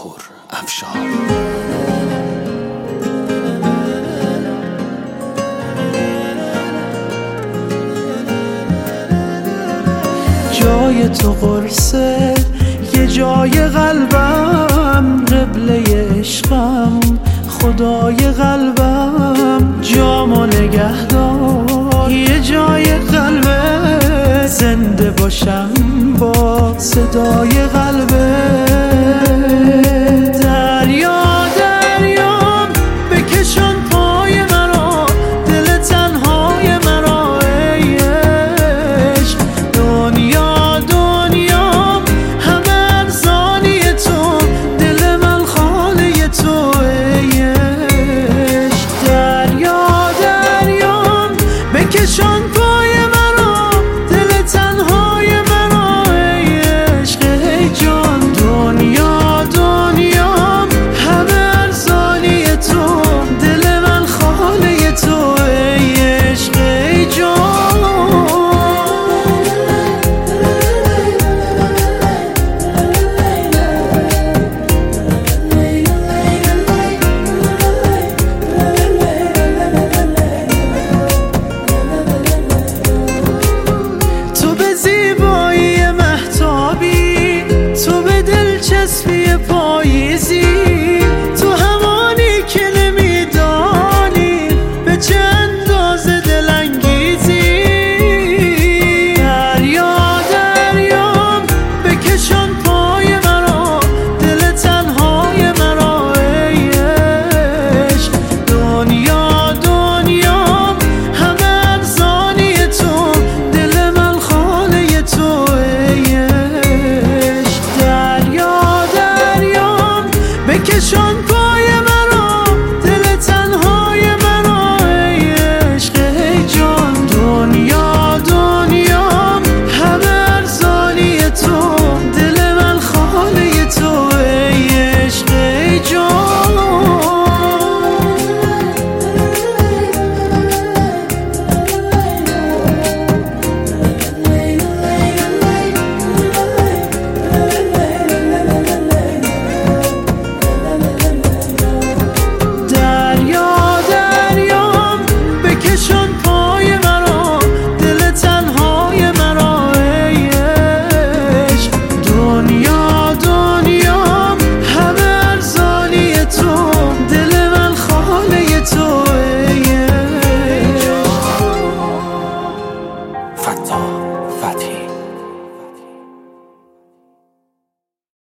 ماهور افشار. جای تو قرصه، یه جای قلبم، قبله عشقم، خدای قلبم، جامو نگهدار یه جای قلبه، زنده باشم با صدای قلبه. دریا دریام بکشان پای مرا، دل تنهای مرا ای عشق. دنیا دنیام همه ارزانی تو، دل من خاله تو ای عشق. دریا دریام بکشان پای مرا، دل تنهای مرا ای عشق ای جان. دنیا دنیام همه ارزانی تو، دل من خاله تو ای عشق ای جان. تو به زیبایی مهتابی، تو به دلچسبی پاییزی،